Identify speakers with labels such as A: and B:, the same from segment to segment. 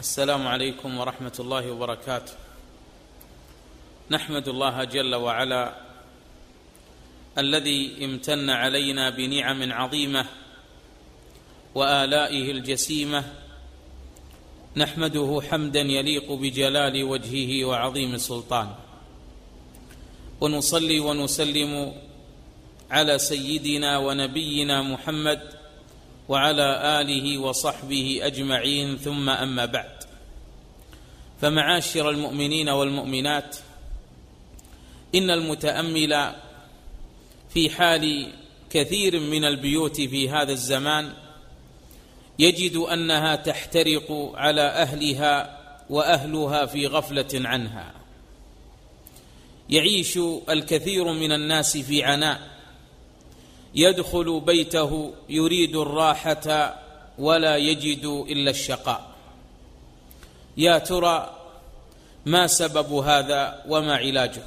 A: السلام عليكم ورحمة الله وبركاته. نحمد الله جل وعلا الذي امتن علينا بنعم عظيمة وآلائه الجسيمة، نحمده حمدا يليق بجلال وجهه وعظيم سلطانه، ونصلي ونسلم على سيدنا ونبينا محمد وعلى آله وصحبه أجمعين، ثم أما بعد. فمعاشر المؤمنين والمؤمنات، إن المتأمل في حال كثير من البيوت في هذا الزمان يجد أنها تحترق على أهلها وأهلها في غفلة عنها. يعيش الكثير من الناس في عناء، يدخل بيته يريد الراحة ولا يجد إلا الشقاء. يا ترى ما سبب هذا وما علاجه؟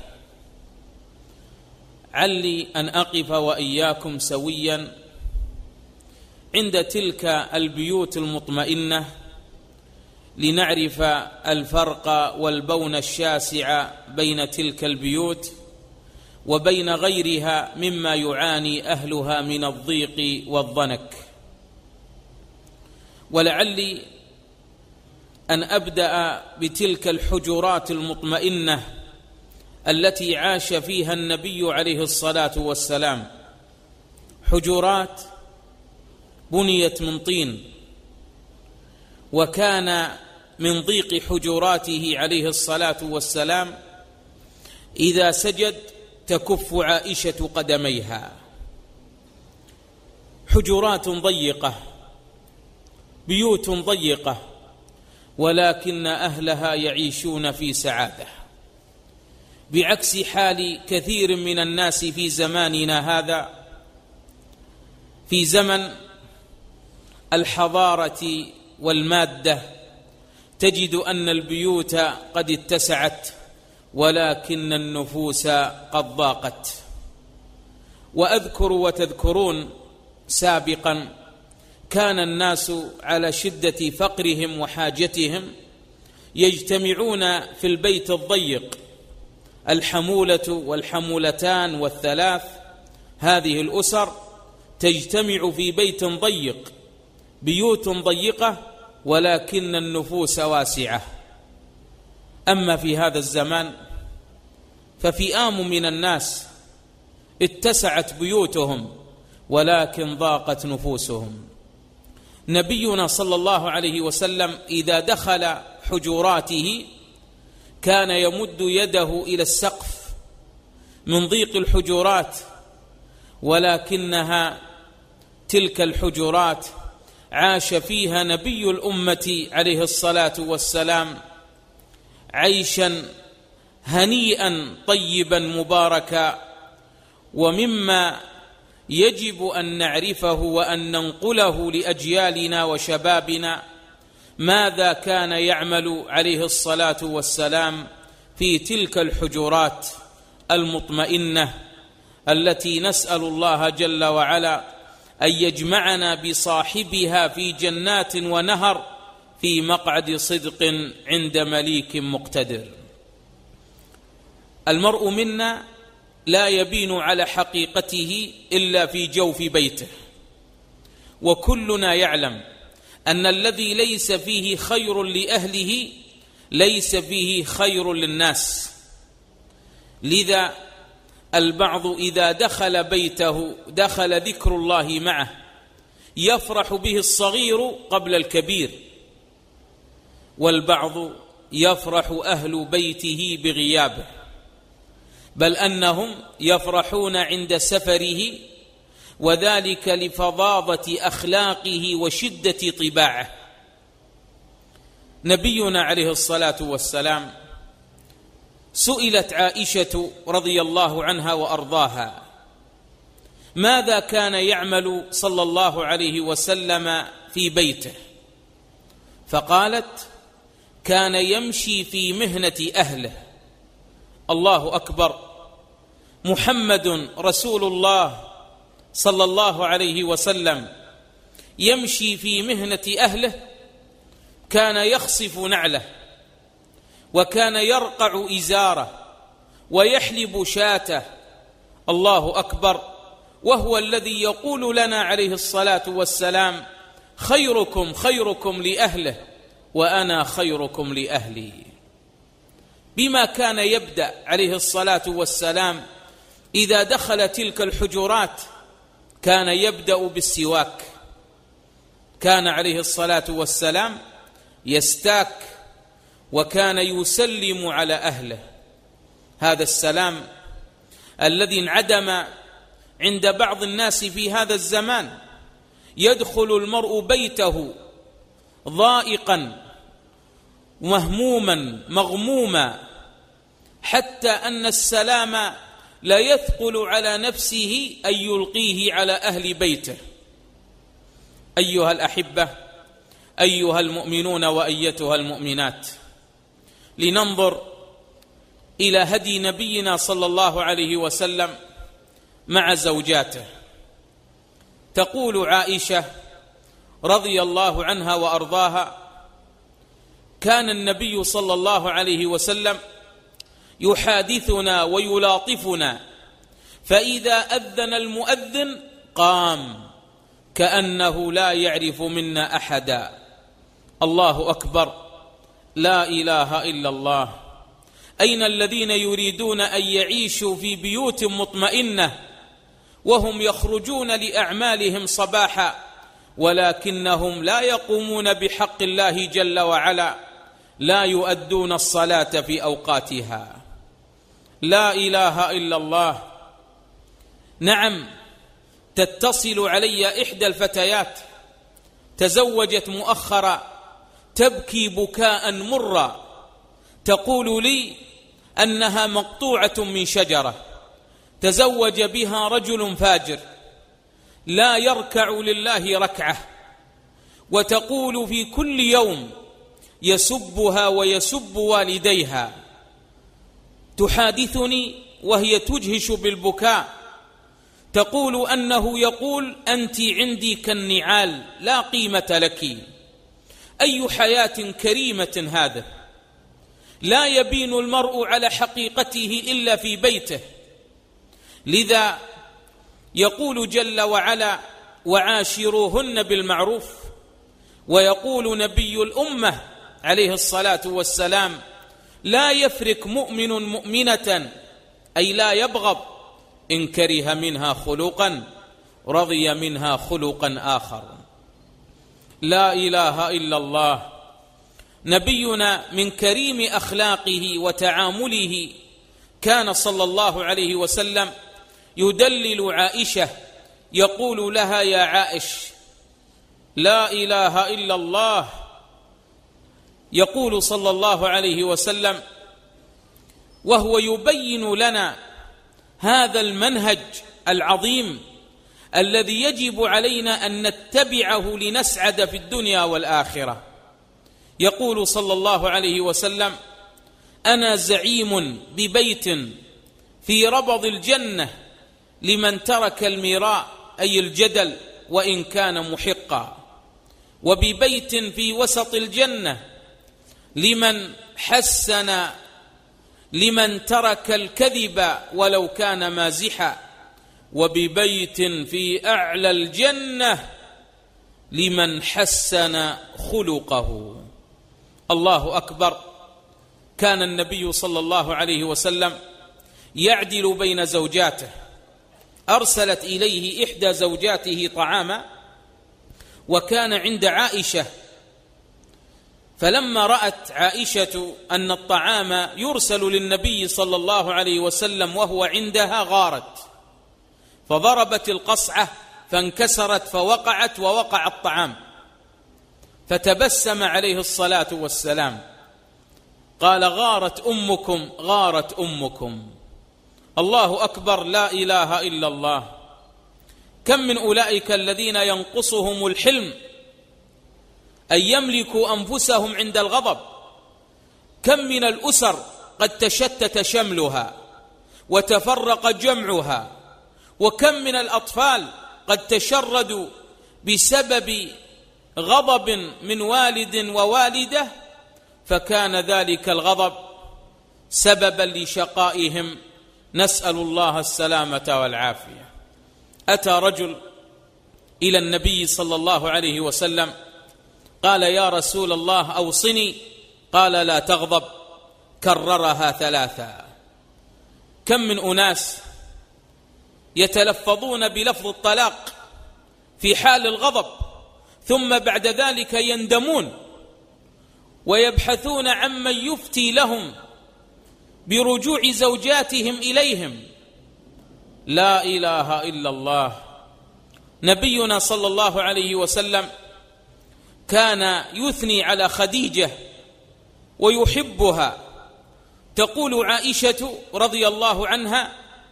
A: علي أن أقف وإياكم سويا عند تلك البيوت المطمئنة لنعرف الفرق والبون الشاسع بين تلك البيوت وبين غيرها مما يعاني أهلها من الضيق والضنك. ولعلي أن أبدأ بتلك الحجرات المطمئنة التي عاش فيها النبي عليه الصلاة والسلام، حجرات بنيت من طين، وكان من ضيق حجراته عليه الصلاة والسلام إذا سجد تكف عائشة قدميها. حجرات ضيقة، بيوت ضيقة، ولكن أهلها يعيشون في سعادة، بعكس حال كثير من الناس في زماننا هذا، في زمن الحضارة والمادة، تجد أن البيوت قد اتسعت ولكن النفوس قد ضاقت. وأذكر وتذكرون سابقا كان الناس على شدة فقرهم وحاجتهم يجتمعون في البيت الضيق، الحمولة والحمولتان والثلاث، هذه الأسر تجتمع في بيت ضيق، بيوت ضيقة ولكن النفوس واسعة. أما في هذا الزمان ففئام من الناس اتسعت بيوتهم ولكن ضاقت نفوسهم. نبينا صلى الله عليه وسلم إذا دخل حجراته كان يمد يده إلى السقف من ضيق الحجرات، ولكنها تلك الحجرات عاش فيها نبي الأمة عليه الصلاة والسلام عيشا هنيئا طيبا مباركا. ومما يجب أن نعرفه وأن ننقله لأجيالنا وشبابنا ماذا كان يعمل عليه الصلاة والسلام في تلك الحجرات المطمئنة التي نسأل الله جل وعلا أن يجمعنا بصاحبها في جنات ونهر في مقعد صدق عند مليك مقتدر. المرء منا لا يبين على حقيقته إلا في جوف بيته، وكلنا يعلم أن الذي ليس فيه خير لأهله ليس فيه خير للناس. لذا البعض إذا دخل بيته دخل ذكر الله معه، يفرح به الصغير قبل الكبير، والبعض يفرح أهل بيته بغيابه، بل أنهم يفرحون عند سفره، وذلك لفظاظة أخلاقه وشدة طباعه. نبينا عليه الصلاة والسلام سئلت عائشة رضي الله عنها وأرضاها ماذا كان يعمل صلى الله عليه وسلم في بيته، فقالت كان يمشي في مهنة أهله. الله أكبر، محمد رسول الله صلى الله عليه وسلم يمشي في مهنة أهله، كان يخصف نعله، وكان يرقع إزاره، ويحلب شاته. الله أكبر. وهو الذي يقول لنا عليه الصلاة والسلام: خيركم خيركم لأهله وأنا خيركم لأهلي. بما كان يبدأ عليه الصلاة والسلام إذا دخل تلك الحجرات؟ كان يبدأ بالسواك. كان عليه الصلاة والسلام يستاك، وكان يسلم على أهله. هذا السلام الذي انعدم عند بعض الناس في هذا الزمان. يدخل المرء بيته ضائقا مهموما مغموما، حتى أن السلام لا يثقل على نفسه أن يلقيه على أهل بيته. أيها الأحبة، أيها المؤمنون وأيتها المؤمنات، لننظر إلى هدي نبينا صلى الله عليه وسلم مع زوجاته. تقول عائشة رضي الله عنها وأرضاها: كان النبي صلى الله عليه وسلم يحادثنا ويلاطفنا، فإذا أذن المؤذن قام كأنه لا يعرف منا أحدا. الله أكبر، لا إله إلا الله. أين الذين يريدون أن يعيشوا في بيوت مطمئنة وهم يخرجون لأعمالهم صباحا، ولكنهم لا يقومون بحق الله جل وعلا، لا يؤدون الصلاة في أوقاتها؟ لا إله إلا الله. نعم، تتصل علي إحدى الفتيات تزوجت مؤخرا، تبكي بكاء مرا، تقول لي أنها مقطوعة من شجرة تزوج بها رجل فاجر لا يركع لله ركعة، وتقول في كل يوم يسبها ويسب والديها. تحادثني وهي تجهش بالبكاء، تقول أنه يقول: أنت عندي كالنعال لا قيمة لك. أي حياة كريمة هذا! لا يبين المرء على حقيقته إلا في بيته. لذا يقول جل وعلا: وعاشروهن بالمعروف. ويقول نبي الأمة عليه الصلاة والسلام: لا يفرق مؤمن مؤمنة، أي لا يبغض، إن كره منها خلقا رضي منها خلقا آخر. لا إله إلا الله. نبينا من كريم أخلاقه وتعامله كان صلى الله عليه وسلم يدلل عائشة، يقول لها: يا عائش. لا إله إلا الله. يقول صلى الله عليه وسلم وهو يبين لنا هذا المنهج العظيم الذي يجب علينا أن نتبعه لنسعد في الدنيا والآخرة. يقول صلى الله عليه وسلم: أنا زعيم ببيت في ربض الجنة لمن ترك المراء، أي الجدل، وإن كان محقا، وببيت في وسط الجنة لمن ترك الكذب ولو كان مازحا، وببيت في أعلى الجنة لمن حسن خلقه. الله أكبر. كان النبي صلى الله عليه وسلم يعدل بين زوجاته. أرسلت إليه إحدى زوجاته طعاما، وكان عند عائشة، فلما رأت عائشة أن الطعام يرسل للنبي صلى الله عليه وسلم وهو عندها غارت، فضربت القصعة فانكسرت فوقعت ووقع الطعام، فتبسم عليه الصلاة والسلام قال: غارت أمكم غارت أمكم. الله أكبر، لا إله إلا الله. كم من أولئك الذين ينقصهم الحلم أن يملكوا أنفسهم عند الغضب. كم من الأسر قد تشتت شملها وتفرق جمعها، وكم من الأطفال قد تشردوا بسبب غضب من والد ووالدة فكان ذلك الغضب سببا لشقائهم، نسأل الله السلامة والعافية. أتى رجل إلى النبي صلى الله عليه وسلم قال: يا رسول الله أوصني. قال: لا تغضب. كررها 3. كم من أناس يتلفظون بلفظ الطلاق في حال الغضب، ثم بعد ذلك يندمون ويبحثون عمن يفتي لهم برجوع زوجاتهم إليهم. لا إله إلا الله. نبينا صلى الله عليه وسلم كان يثني على خديجة ويحبها. تقول عائشة رضي الله عنها: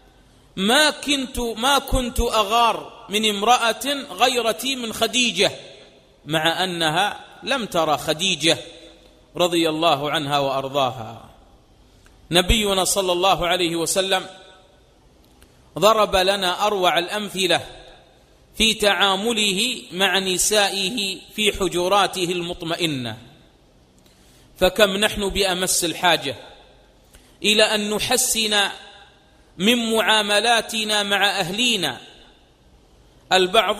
A: ما كنت أغار من امرأة غيرتي من خديجة، مع أنها لم ترى خديجة رضي الله عنها وأرضاها. نبينا صلى الله عليه وسلم ضرب لنا أروع الأمثلة في تعامله مع نسائه في حجراته المطمئنة. فكم نحن بأمس الحاجة إلى أن نحسن من معاملاتنا مع أهلينا. البعض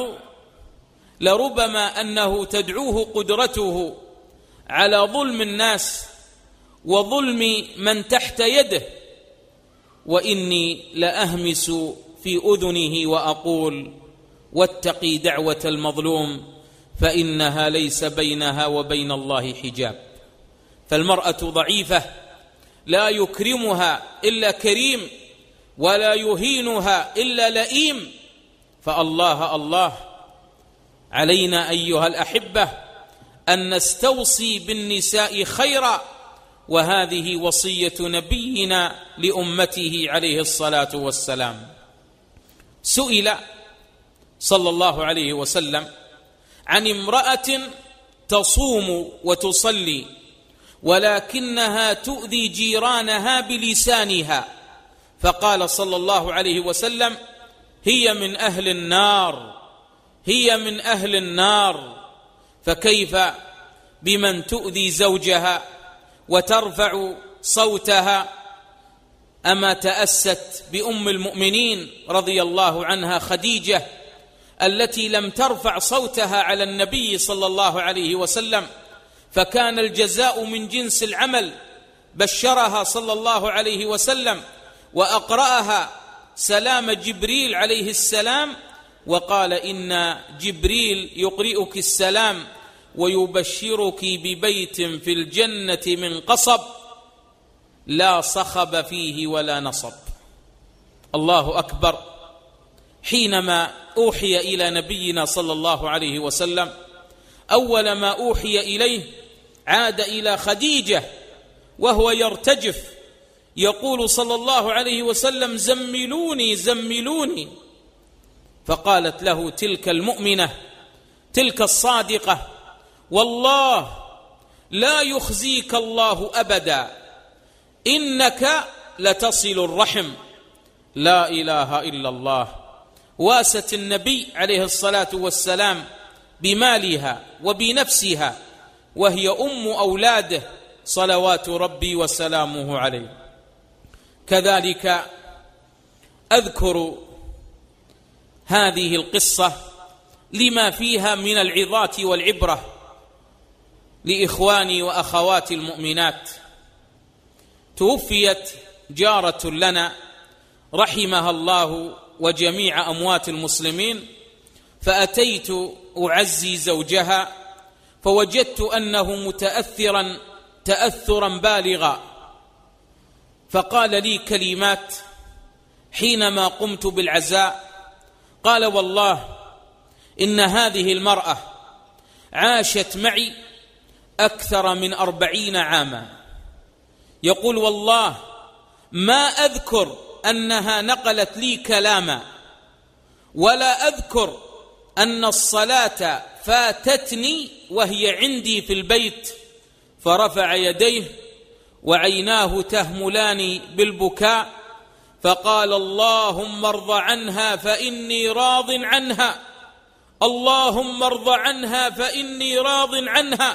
A: لربما أنه تدعوه قدرته على ظلم الناس وظلم من تحت يده، وإني لأهمس في أذنه وأقول: واتقي دعوة المظلوم فإنها ليس بينها وبين الله حجاب. فالمرأة ضعيفة لا يكرمها إلا كريم، ولا يهينها إلا لئيم. فالله الله علينا أيها الأحبة أن نستوصي بالنساء خيرا، وهذه وصية نبينا لأمته عليه الصلاة والسلام. سئل صلى الله عليه وسلم عن امرأة تصوم وتصلي ولكنها تؤذي جيرانها بلسانها، فقال صلى الله عليه وسلم: هي من أهل النار، هي من أهل النار. فكيف بمن تؤذي زوجها وترفع صوتها؟ أما تأست بأم المؤمنين رضي الله عنها خديجة التي لم ترفع صوتها على النبي صلى الله عليه وسلم، فكان الجزاء من جنس العمل. بشرها صلى الله عليه وسلم وأقرأها سلام جبريل عليه السلام، وقال: إن جبريل يقرئك السلام ويبشرك ببيت في الجنة من قصب لا صخب فيه ولا نصب. الله أكبر. حينما أوحي إلى نبينا صلى الله عليه وسلم أول ما أوحي إليه عاد إلى خديجة وهو يرتجف يقول صلى الله عليه وسلم: زملوني زملوني. فقالت له تلك المؤمنة تلك الصادقة: والله لا يخزيك الله أبدا، إنك لتصل الرحم. لا إله إلا الله. واست النبي عليه الصلاة والسلام بمالها وبنفسها، وهي أم أولاده صلوات ربي وسلامه عليه. كذلك أذكر هذه القصة لما فيها من العظات والعبرة لإخواني وأخواتي المؤمنات. توفيت جارة لنا رحمها الله وجميع أموات المسلمين، فأتيت أعزي زوجها فوجدت أنه متأثرا تأثرا بالغا، فقال لي كلمات حينما قمت بالعزاء. قال: والله إن هذه المرأة عاشت معي أكثر من 40 عاما. يقول: والله ما أذكر أنها نقلت لي كلاما، ولا أذكر أن الصلاة فاتتني وهي عندي في البيت. فرفع يديه وعيناه تهملان بالبكاء، فقال: اللهم ارض عنها فإني راض عنها، اللهم ارض عنها فإني راض عنها.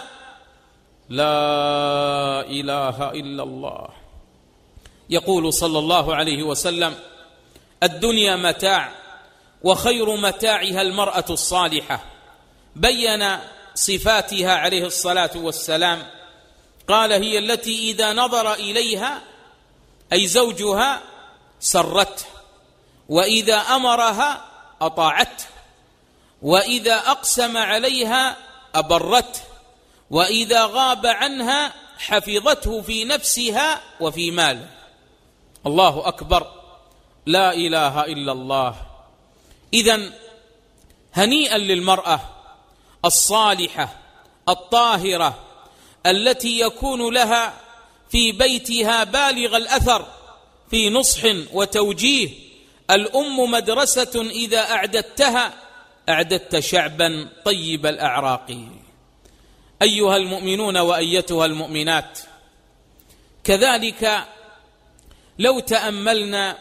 A: لا إله إلا الله. يقول صلى الله عليه وسلم: الدنيا متاع وخير متاعها المرأة الصالحة. بين صفاتها عليه الصلاة والسلام، قال: هي التي إذا نظر إليها أي زوجها سرته، وإذا أمرها أطاعته، وإذا أقسم عليها أبرته، وإذا غاب عنها حفظته في نفسها وفي ماله. الله أكبر، لا إله إلا الله. إذن هنيئا للمرأة الصالحة الطاهرة التي يكون لها في بيتها بالغ الأثر في نصح وتوجيه. الأم مدرسة إذا أعددتها أعددت شعبا طيب الأعراق. أيها المؤمنون وأيتها المؤمنات، كذلك لو تأملنا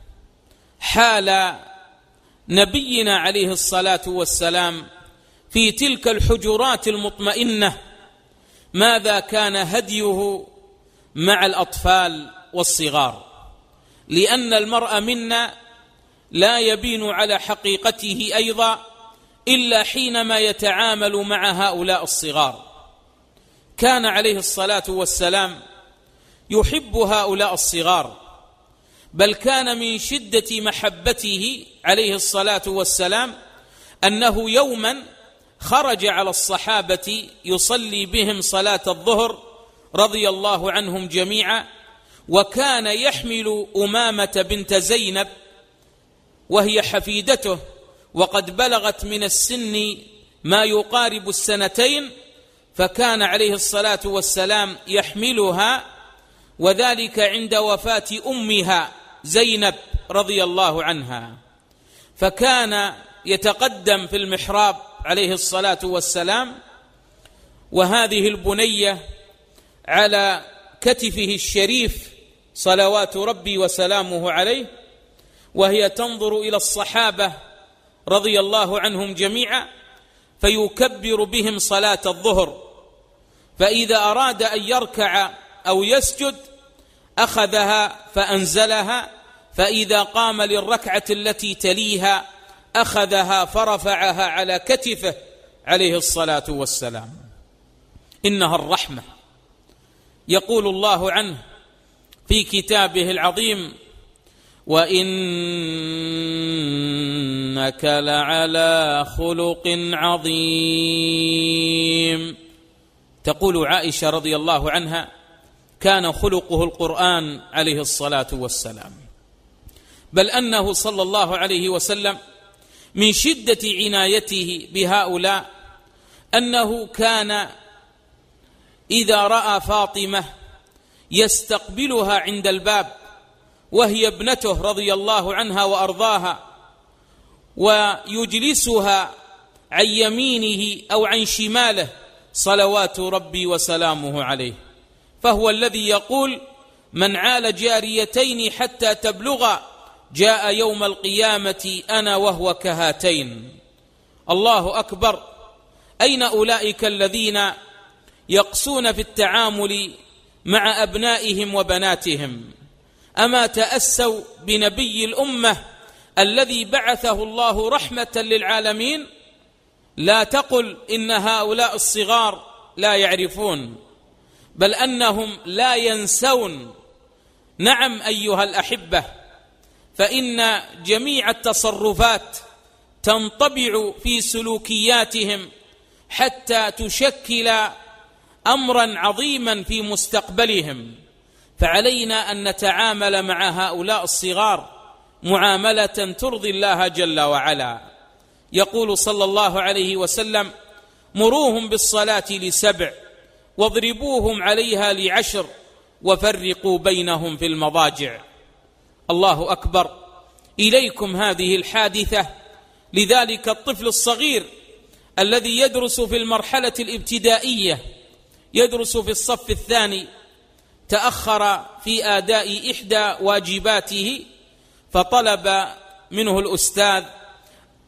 A: حال نبينا عليه الصلاة والسلام في تلك الحجرات المطمئنة، ماذا كان هديه مع الأطفال والصغار؟ لأن المرء منا لا يبين على حقيقته أيضا إلا حينما يتعامل مع هؤلاء الصغار. كان عليه الصلاة والسلام يحب هؤلاء الصغار، بل كان من شدة محبته عليه الصلاة والسلام أنه يوما خرج على الصحابة يصلي بهم صلاة الظهر رضي الله عنهم جميعا، وكان يحمل أمامة بنت زينب وهي حفيدته، وقد بلغت من السن ما يقارب 2 فكان عليه الصلاة والسلام يحملها، وذلك عند وفاة أمها زينب رضي الله عنها. فكان يتقدم في المحراب عليه الصلاة والسلام، وهذه البنية على كتفه الشريف صلوات ربي وسلامه عليه، وهي تنظر إلى الصحابة رضي الله عنهم جميعا، فيكبر بهم صلاة الظهر. فإذا أراد أن يركع أو يسجد أخذها فأنزلها، فإذا قام للركعة التي تليها أخذها فرفعها على كتفه عليه الصلاة والسلام. إنها الرحمة. يقول الله عنه في كتابه العظيم: وإنك لعلى خلق عظيم. تقول عائشة رضي الله عنها: كان خلقه القرآن عليه الصلاة والسلام، بل أنه صلى الله عليه وسلم من شدة عنايته بهؤلاء أنه كان إذا رأى فاطمة يستقبلها عند الباب وهي ابنته رضي الله عنها وأرضاها، ويجلسها عن يمينه أو عن شماله صلوات ربي وسلامه عليه. فهو الذي يقول: من عال جاريتين حتى تبلغا جاء يوم القيامة أنا وهو كهاتين. الله أكبر. أين أولئك الذين يقسون في التعامل مع أبنائهم وبناتهم؟ أما تأسوا بنبي الأمة الذي بعثه الله رحمة للعالمين؟ لا تقل إن هؤلاء الصغار لا يعرفون، بل أنهم لا ينسون. نعم أيها الأحبة، فإن جميع التصرفات تنطبع في سلوكياتهم حتى تشكل أمرا عظيما في مستقبلهم. فعلينا أن نتعامل مع هؤلاء الصغار معاملة ترضي الله جل وعلا. يقول صلى الله عليه وسلم: مروهم بالصلاة ل7 واضربوهم عليها ل10 وفرقوا بينهم في المضاجع. الله أكبر. إليكم هذه الحادثة. لذلك الطفل الصغير الذي يدرس في المرحلة الابتدائية، يدرس في الصف الثاني، تأخر في آداء إحدى واجباته، فطلب منه الأستاذ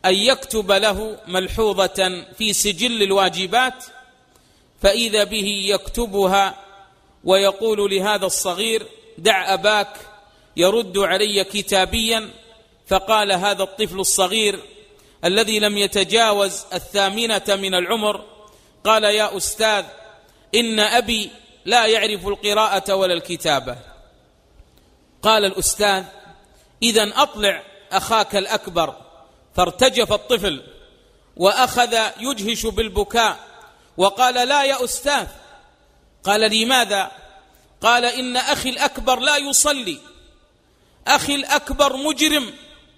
A: أن يكتب له ملحوظة في سجل الواجبات، فإذا به يكتبها ويقول لهذا الصغير: دع أباك يرد علي كتابيا. فقال هذا الطفل الصغير الذي لم يتجاوز 8 من العمر: قال: يا أستاذ، إن أبي لا يعرف القراءة ولا الكتابة. قال الأستاذ: إذن أطلع أخاك الأكبر. فارتجف الطفل وأخذ يجهش بالبكاء وقال: لا يا أستاذ. قال: لماذا؟ قال: إن أخي الأكبر لا يصلي، أخي الأكبر مجرم.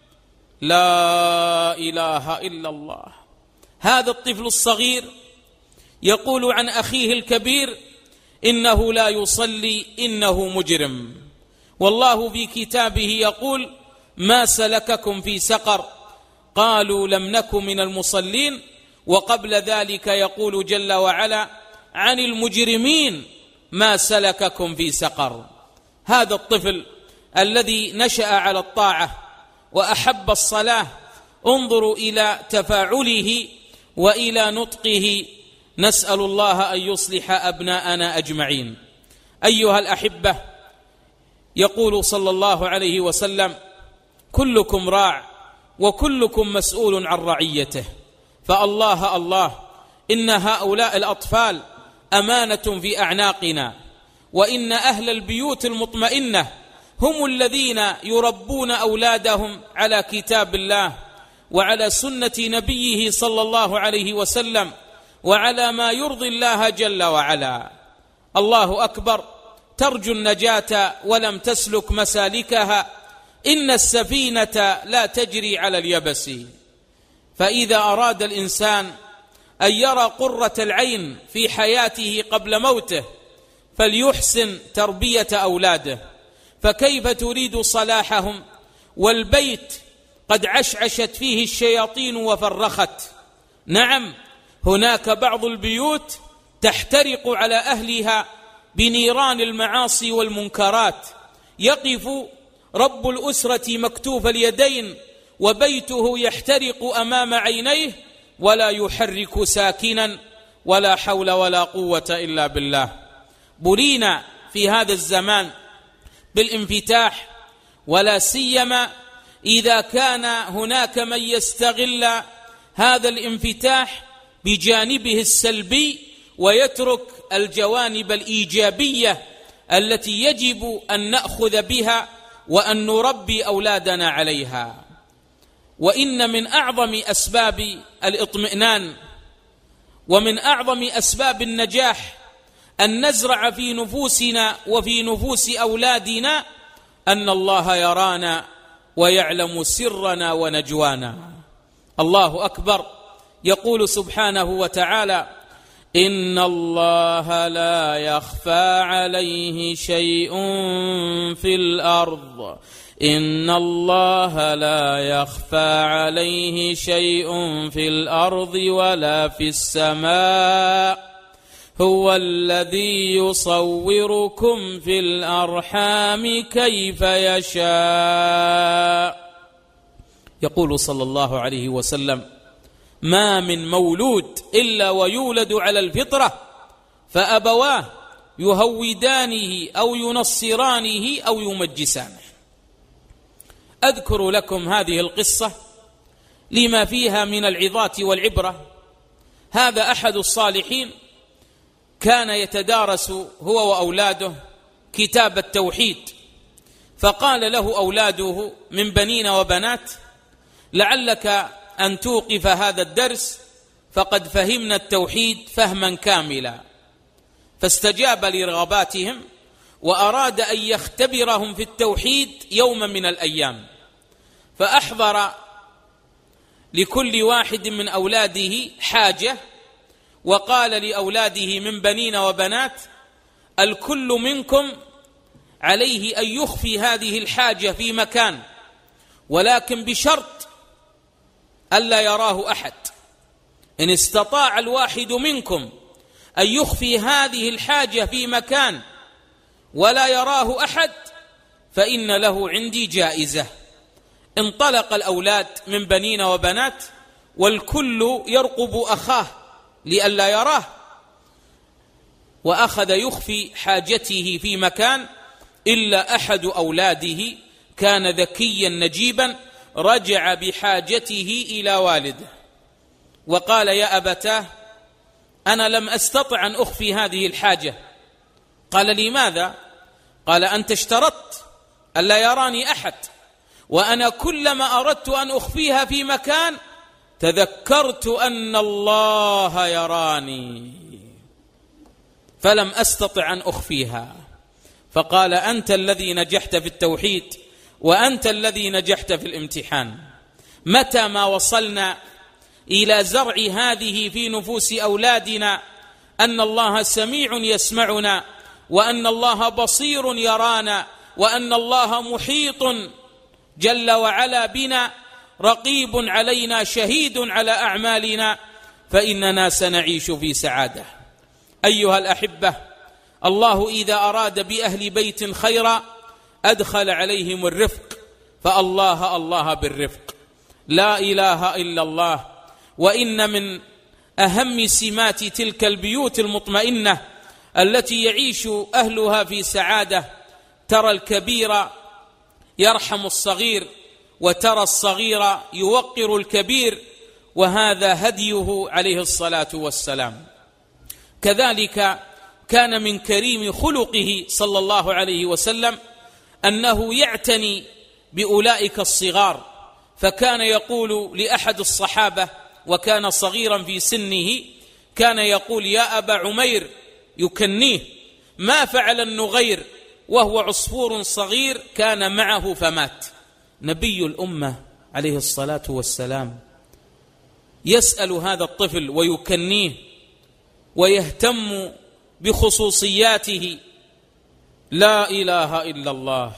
A: لا إله إلا الله. هذا الطفل الصغير يقول عن أخيه الكبير: إنه لا يصلي، إنه مجرم. والله في كتابه يقول: ما سلككم في سقر؟ قالوا: لم نك من المصلين. وقبل ذلك يقول جل وعلا عن المجرمين: ما سلككم في سقر. هذا الطفل الذي نشأ على الطاعة وأحب الصلاة، انظروا إلى تفاعله وإلى نطقه. نسأل الله أن يصلح أبناءنا أجمعين. أيها الأحبة، يقول صلى الله عليه وسلم: كلكم راع وكلكم مسؤول عن رعيته. فالله الله، إن هؤلاء الأطفال أمانة في أعناقنا، وإن أهل البيوت المطمئنة هم الذين يربون أولادهم على كتاب الله وعلى سنة نبيه صلى الله عليه وسلم وعلى ما يرضي الله جل وعلا. الله أكبر. ترجو النجاة ولم تسلك مسالكها، إن السفينة لا تجري على اليبس. فإذا أراد الإنسان أن يرى قرة العين في حياته قبل موته فليحسن تربية أولاده. فكيف تريد صلاحهم والبيت قد عشعشت فيه الشياطين وفرخت؟ نعم، هناك بعض البيوت تحترق على أهلها بنيران المعاصي والمنكرات، يقف رب الأسرة مكتوف اليدين وبيته يحترق أمام عينيه ولا يحرك ساكنا، ولا حول ولا قوة إلا بالله. بلينا في هذا الزمان بالانفتاح، ولا سيما إذا كان هناك من يستغل هذا الانفتاح بجانبه السلبي ويترك الجوانب الإيجابية التي يجب أن نأخذ بها وأن نربي أولادنا عليها. وإن من أعظم أسباب الاطمئنان ومن أعظم أسباب النجاح أن نزرع في نفوسنا وفي نفوس أولادنا أن الله يرانا ويعلم سرنا ونجوانا. الله أكبر. يقول سبحانه وتعالى: إن الله لا يخفى عليه شيء في الأرض، إن الله لا يخفى عليه شيء في الأرض ولا في السماء، هو الذي يصوركم في الأرحام كيف يشاء. يقول صلى الله عليه وسلم: ما من مولود إلا ويولد على الفطرة، فأبواه يهودانه أو ينصرانه أو يمجسانه. أذكر لكم هذه القصة لما فيها من العظات والعبرة. هذا أحد الصالحين كان يتدارس هو وأولاده كتاب التوحيد، فقال له أولاده من بنين وبنات: لعلك أن توقف هذا الدرس، فقد فهمنا التوحيد فهما كاملا. فاستجاب لرغباتهم وأراد أن يختبرهم في التوحيد يوما من الأيام، فأحضر لكل واحد من أولاده حاجة، وقال لأولاده من بنين وبنات: الكل منكم عليه أن يخفي هذه الحاجة في مكان، ولكن بشرط ألا يراه أحد. إن استطاع الواحد منكم أن يخفي هذه الحاجة في مكان ولا يراه أحد فإن له عندي جائزة. انطلق الأولاد من بنين وبنات والكل يرقب أخاه لئلا يراه، وأخذ يخفي حاجته في مكان إلا أحد أولاده كان ذكيا نجيبا رجع بحاجته إلى والده وقال: يا أبتاه، أنا لم أستطع أن أخفي هذه الحاجة. قال: لماذا؟ قال: أنت اشترطت ألا يراني أحد، وأنا كلما أردت أن أخفيها في مكان تذكرت أن الله يراني فلم أستطع أن أخفيها. فقال: أنت الذي نجحت في التوحيد، وأنت الذي نجحت في الامتحان. متى ما وصلنا إلى زرع هذه في نفوس أولادنا أن الله سميع يسمعنا، وأن الله بصير يرانا، وأن الله محيط جل وعلا بنا، رقيب علينا، شهيد على أعمالنا، فإننا سنعيش في سعادة. أيها الأحبة، الله إذا أراد بأهل بيت خيرا أدخل عليهم الرفق، فالله الله بالرفق، لا إله إلا الله. وإن من أهم سمات تلك البيوت المطمئنة التي يعيش أهلها في سعادة، ترى الكبير يرحم الصغير، وترى الصغير يوقر الكبير، وهذا هديه عليه الصلاة والسلام. كذلك كان من كريم خلقه صلى الله عليه وسلم أنه يعتني بأولئك الصغار، فكان يقول لأحد الصحابة وكان صغيرا في سنه، كان يقول: يا أبا عمير، يكنيه: ما فعل النغير وهو عصفور صغير كان معه فمات. نبي الأمة عليه الصلاة والسلام يسأل هذا الطفل ويكنيه ويهتم بخصوصياته، لا إله إلا الله.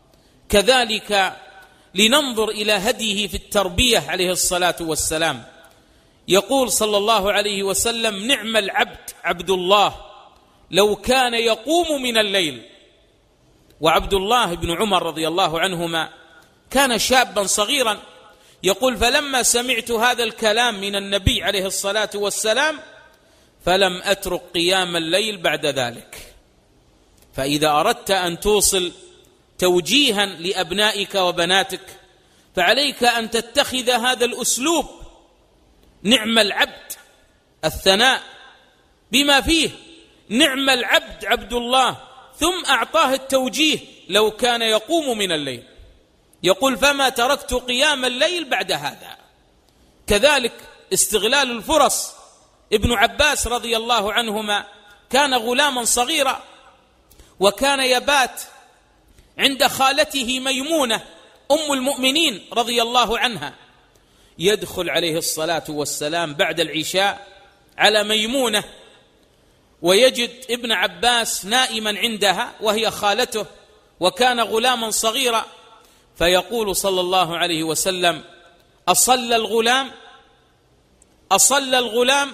A: كذلك لننظر إلى هديه في التربية عليه الصلاة والسلام. يقول صلى الله عليه وسلم: نعم العبد عبد الله لو كان يقوم من الليل. وعبد الله بن عمر رضي الله عنهما كان شابا صغيرا، يقول: فلما سمعت هذا الكلام من النبي عليه الصلاة والسلام فلم أترك قيام الليل بعد ذلك. فإذا أردت أن توصل توجيها لأبنائك وبناتك فعليك أن تتخذ هذا الأسلوب: نعم العبد، الثناء بما فيه، نعم العبد عبد الله، ثم أعطاه التوجيه: لو كان يقوم من الليل. يقول: فما تركت قيام الليل بعد هذا. كذلك استغلال الفرص. ابن عباس رضي الله عنهما كان غلاما صغيرا، وكان يبات عند خالته ميمونة أم المؤمنين رضي الله عنها. يدخل عليه الصلاة والسلام بعد العشاء على ميمونة ويجد ابن عباس نائما عندها وهي خالته، وكان غلاما صغيرا، فيقول صلى الله عليه وسلم: أصلى الغلام؟ أصلى الغلام؟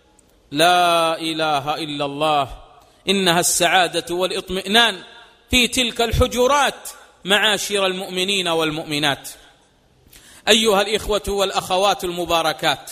A: لا إله إلا الله، إنها السعادة والإطمئنان في تلك الحجرات معاشر المؤمنين والمؤمنات. أيها الإخوة والأخوات المباركات،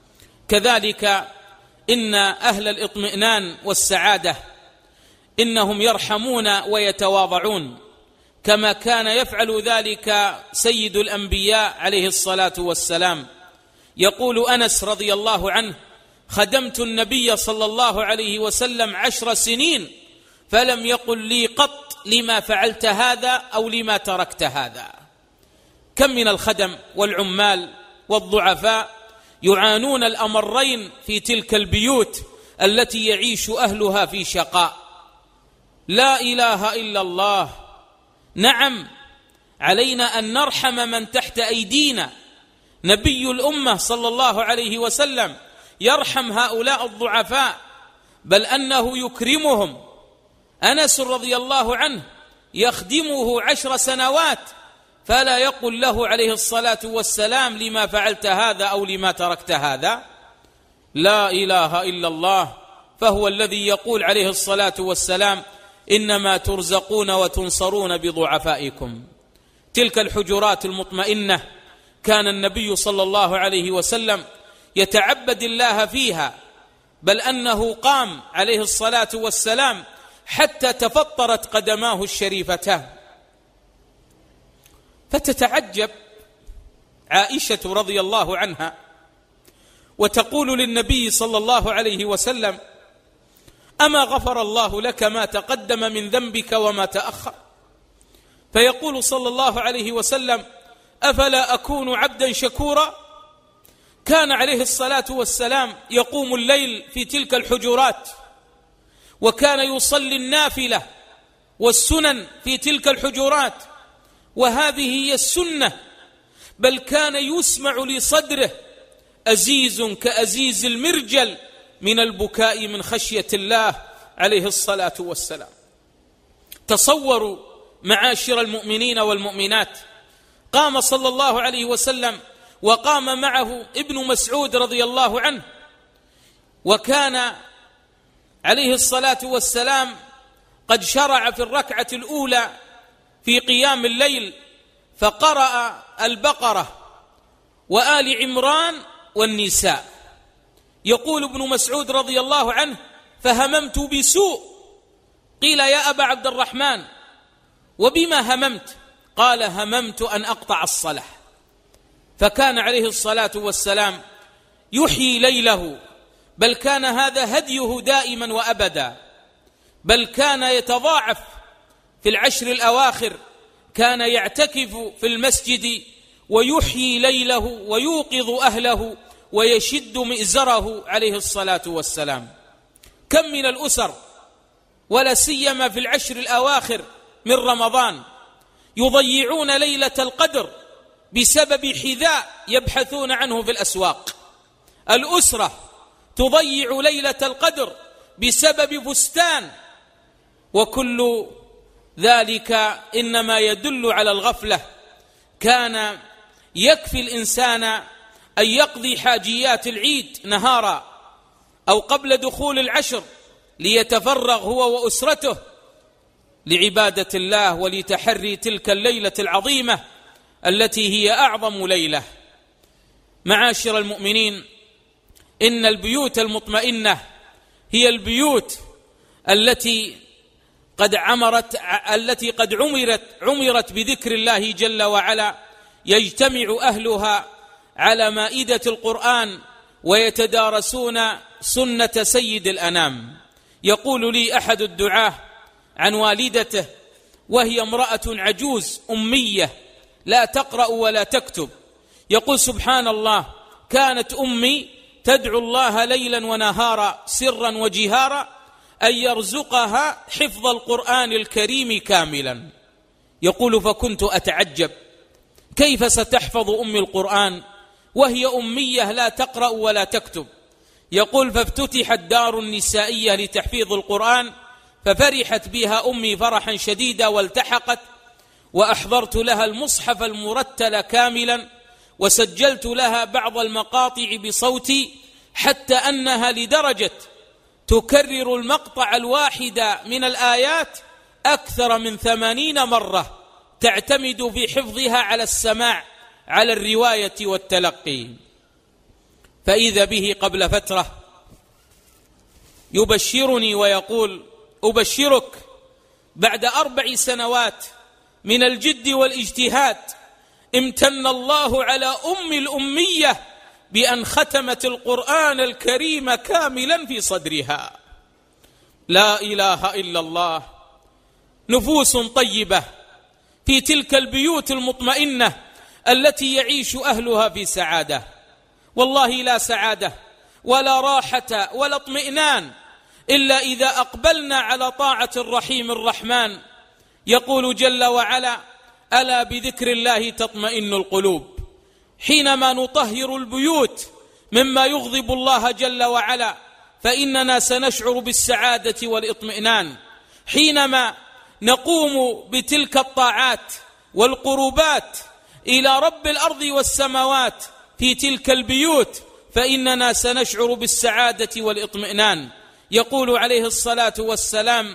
A: كذلك إن أهل الإطمئنان والسعادة إنهم يرحمون ويتواضعون، كما كان يفعل ذلك سيد الأنبياء عليه الصلاة والسلام. يقول أنس رضي الله عنه: خدمت النبي صلى الله عليه وسلم 10 سنين فلم يقل لي قط لما فعلت هذا أو لما تركت هذا. كم من الخدم والعمال والضعفاء يعانون الأمرين في تلك البيوت التي يعيش أهلها في شقاء. لا إله إلا الله. نعم، علينا أن نرحم من تحت أيدينا. نبي الأمة صلى الله عليه وسلم يرحم هؤلاء الضعفاء، بل أنه يكرمهم. أنس رضي الله عنه يخدمه 10 سنوات فلا يقل له عليه الصلاة والسلام لما فعلت هذا أو لما تركت هذا. لا إله إلا الله. فهو الذي يقول عليه الصلاة والسلام: إنما ترزقون وتنصرون بضعفائكم. تلك الحجرات المطمئنة كان النبي صلى الله عليه وسلم يتعبد الله فيها، بل أنه قام عليه الصلاة والسلام حتى تفطرت قدماه الشريفتان. فتتعجب عائشة رضي الله عنها وتقول للنبي صلى الله عليه وسلم: أما غفر الله لك ما تقدم من ذنبك وما تأخر؟ فيقول صلى الله عليه وسلم: أفلا أكون عبدا شكورا؟ كان عليه الصلاة والسلام يقوم الليل في تلك الحجرات، وكان يصلي النافلة والسنن في تلك الحجرات، وهذه هي السنة، بل كان يسمع لصدره أزيز كأزيز المرجل من البكاء من خشية الله عليه الصلاة والسلام. تصوروا معاشر المؤمنين والمؤمنات، قام صلى الله عليه وسلم وقام معه ابن مسعود رضي الله عنه، وكان عليه الصلاة والسلام قد شرع في الركعة الأولى في قيام الليل فقرأ البقرة وآل عمران والنساء. يقول ابن مسعود رضي الله عنه: فهممت بسوء. قيل: يا أبا عبد الرحمن وبما هممت؟ قال: هممت أن أقطع الصلاة. فكان عليه الصلاة والسلام يحيي ليله، بل كان هذا هديه دائما وأبدا، بل كان يتضاعف في العشر الأواخر، كان يعتكف في المسجد ويحيي ليله ويوقظ أهله ويشد مئزره عليه الصلاة والسلام. كم من الأسر ولا سيما في العشر الأواخر من رمضان يضيعون ليلة القدر بسبب حذاء يبحثون عنه في الأسواق. الأسرة تضيع ليلة القدر بسبب فستان، وكل ذلك إنما يدل على الغفلة. كان يكفي الإنسان أن يقضي حاجيات العيد نهارا أو قبل دخول العشر ليتفرغ هو وأسرته لعبادة الله ولتحري تلك الليلة العظيمة التي هي أعظم ليلة. معاشر المؤمنين، إن البيوت المطمئنة هي البيوت التي قد عمرت بذكر الله جل وعلا، يجتمع أهلها على مائدة القرآن ويتدارسون سنة سيد الأنام. يقول لي أحد الدعاة عن والدته، وهي امرأة عجوز أمية لا تقرأ ولا تكتب، يقول: سبحان الله، كانت أمي تدعو الله ليلا ونهارا سرا وجهارا أن يرزقها حفظ القرآن الكريم كاملا. يقول: فكنت أتعجب كيف ستحفظ أمي القرآن وهي أمية لا تقرأ ولا تكتب؟ يقول: فافتتحت دار النسائية لتحفيظ القرآن، ففرحت بها أمي فرحا شديدا والتحقت، وأحضرت لها المصحف المرتل كاملا، وسجلت لها بعض المقاطع بصوتي، حتى أنها لدرجة تكرر المقطع الواحد من الآيات أكثر من 80 مرة، تعتمد في حفظها على السماع، على الرواية والتلقي. فإذا به قبل فترة يبشرني ويقول: أبشرك بعد 4 سنوات من الجد والاجتهاد امتن الله على أم الأمية بأن ختمت القرآن الكريم كاملا في صدرها. لا إله إلا الله. نفوس طيبة في تلك البيوت المطمئنة التي يعيش أهلها في سعادة. والله لا سعادة ولا راحة ولا اطمئنان إلا إذا أقبلنا على طاعة الرحيم الرحمن. يقول جل وعلا: ألا بذكر الله تطمئن القلوب. حينما نطهر البيوت مما يغضب الله جل وعلا فإننا سنشعر بالسعادة والاطمئنان. حينما نقوم بتلك الطاعات والقربات إلى رب الأرض والسماوات في تلك البيوت فإننا سنشعر بالسعادة والاطمئنان. يقول عليه الصلاة والسلام: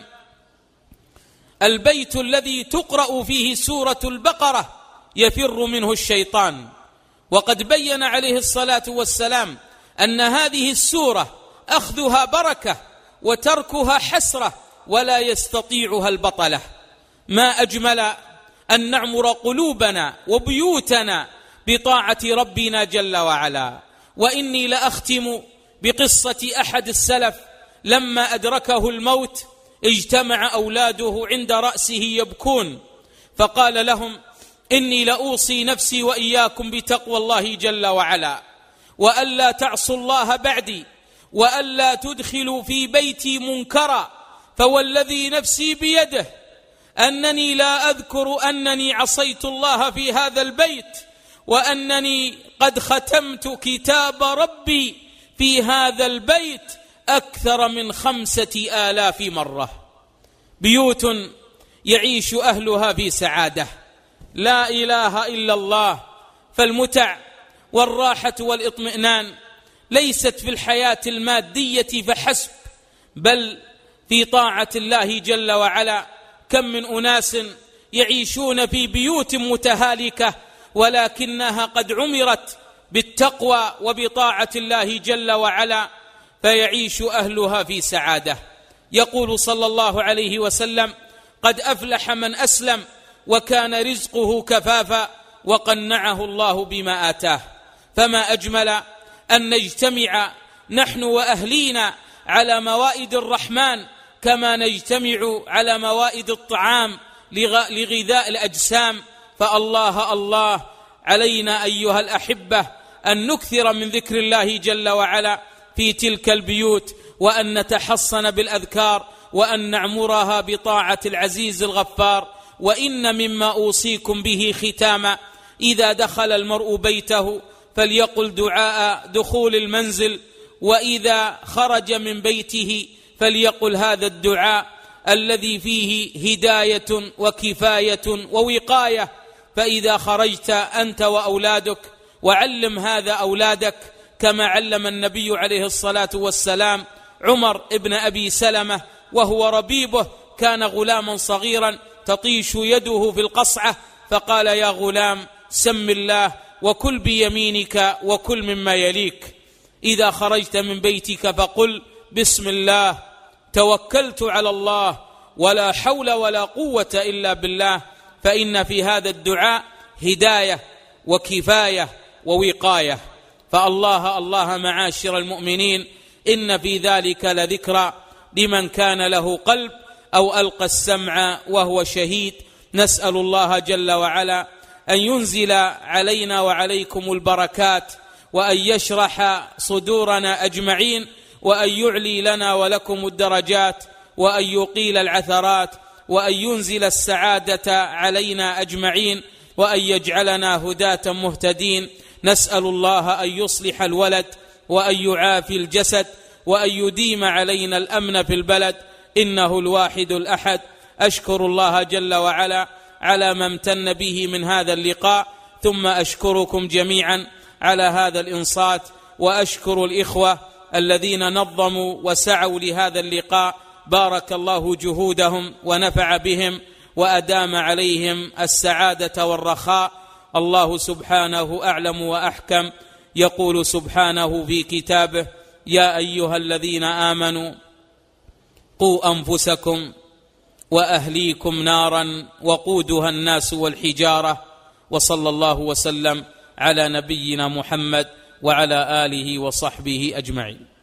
A: البيت الذي تقرأ فيه سورة البقرة يفر منه الشيطان، وقد بين عليه الصلاة والسلام أن هذه السورة أخذها بركة وتركها حسرة ولا يستطيعها البطلة. ما أجمل أن نعمر قلوبنا وبيوتنا بطاعة ربنا جل وعلا. وإني لأختم بقصة أحد السلف لما أدركه الموت اجتمع أولاده عند رأسه يبكون، فقال لهم: إني لأوصي نفسي وإياكم بتقوى الله جل وعلا، وألا تعصوا الله بعدي، وألا تدخلوا في بيتي منكرا، فوالذي نفسي بيده أنني لا أذكر أنني عصيت الله في هذا البيت، وأنني قد ختمت كتاب ربي في هذا البيت أكثر من 5000 مرة. بيوت يعيش أهلها في سعادة، لا إله إلا الله. فالمتع والراحة والاطمئنان ليست في الحياة المادية فحسب، بل في طاعة الله جل وعلا. كم من أناس يعيشون في بيوت متهالكة ولكنها قد عمرت بالتقوى وبطاعة الله جل وعلا، فيعيش أهلها في سعادة. يقول صلى الله عليه وسلم: قد أفلح من أسلم وكان رزقه كفافا وقنعه الله بما آتاه. فما أجمل أن نجتمع نحن وأهلينا على موائد الرحمن كما نجتمع على موائد الطعام لغذاء الأجسام. فالله الله علينا أيها الأحبة أن نكثر من ذكر الله جل وعلا في تلك البيوت، وأن نتحصن بالأذكار، وأن نعمرها بطاعة العزيز الغفار. وإن مما أوصيكم به ختاما: إذا دخل المرء بيته فليقل دعاء دخول المنزل، وإذا خرج من بيته فليقل هذا الدعاء الذي فيه هداية وكفاية ووقاية. فإذا خرجت أنت وأولادك وعلم هذا أولادك كما علم النبي عليه الصلاة والسلام عمر ابن أبي سلمة وهو ربيبه، كان غلاما صغيرا تطيش يده في القصعة، فقال: يا غلام سم الله وكل بيمينك وكل مما يليك. إذا خرجت من بيتك فقل: بسم الله توكلت على الله ولا حول ولا قوة إلا بالله. فإن في هذا الدعاء هداية وكفاية ووقاية. فالله الله معاشر المؤمنين، إن في ذلك لذكرى لمن كان له قلب أو ألقى السمع وهو شهيد. نسأل الله جل وعلا أن ينزل علينا وعليكم البركات، وأن يشرح صدورنا أجمعين، وأن يعلي لنا ولكم الدرجات، وأن يقيل العثرات، وأن ينزل السعادة علينا أجمعين، وأن يجعلنا هداة مهتدين. نسأل الله أن يصلح الولد، وأن يعافي الجسد، وأن يديم علينا الأمن في البلد، إنه الواحد الأحد. أشكر الله جل وعلا على ما امتن به من هذا اللقاء، ثم أشكركم جميعا على هذا الإنصات، وأشكر الإخوة الذين نظموا وسعوا لهذا اللقاء، بارك الله جهودهم ونفع بهم وأدام عليهم السعادة والرخاء. الله سبحانه أعلم وأحكم، يقول سبحانه في كتابه: يا أيها الذين آمنوا قوا أنفسكم وأهليكم نارا وقودها الناس والحجارة. وصلى الله وسلم على نبينا محمد وعلى آله وصحبه أجمعين.